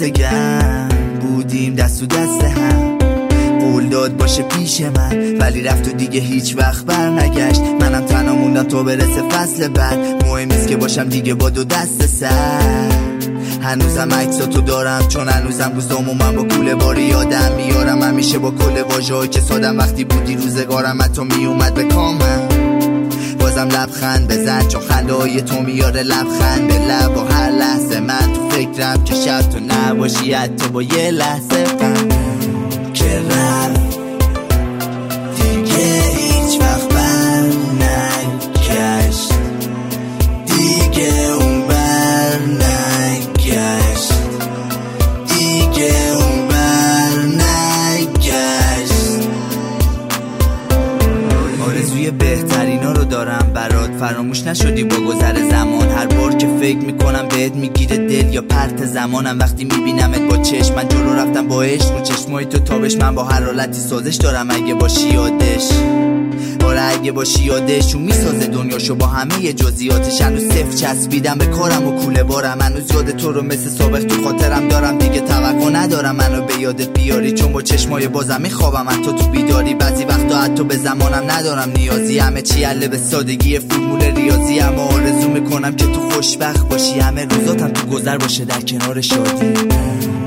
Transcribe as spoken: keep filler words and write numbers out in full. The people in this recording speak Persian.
دست گرم بودیم دست و دست هم، قول داد باشه پیش من ولی رفت و دیگه هیچ وقت بر نگشت. منم تنها موندم تو برسه فصل بعد، مهم نیست که باشم دیگه با دو دست سر. هنوزم عکساتو دارم چون هنوزم روزامو من با کوله باری یادم میارم، همیشه با کل واژه‌ای که سادم وقتی بودی روزگارم حتی میومد به کامم. بازم لبخند بزن چون خنده‌های تو میاره لبخند به لب، و هر لحظه من تو فکرم که شب تو نباشی حتی با یه لحظه غم که رفت دیگه هیچ وقت بر نگشت، دیگه اون بر نگشت، دیگه اون بر نگشت. آرزوی بهترینا رو دارم برات، فراموش نشدی با گذر زمان. هر بار که فکر میکنم بهت میگیره دل یا پرت زمانم، وقتی میبینمت با چشم من جلو رفتم با عشق، رو چشمای تو تابش من با هر حالتی سازش دارم. اگه باشی یادش، آره اگه باشی یادش، اون میسازه دنیاشو با همه جزئیاتش. هنوز صفر چسبیدم به کارم و کوله بارم، هنوز یاد تو رو مثل سابق تو خاطرم دارم. دیگه توقع ندارم منو به یادت بیاری، چون با چشمای بازم میخوابم حتی تو بیداری. بعضی وقتا حتی به زمانم ندارم نیازی، همه چی حله به سادگی فرمول ریاضی. اما آرزو میکنم که تو خوشبخت باشی، همه روزاتم تو گذر باشه در کنار شادی.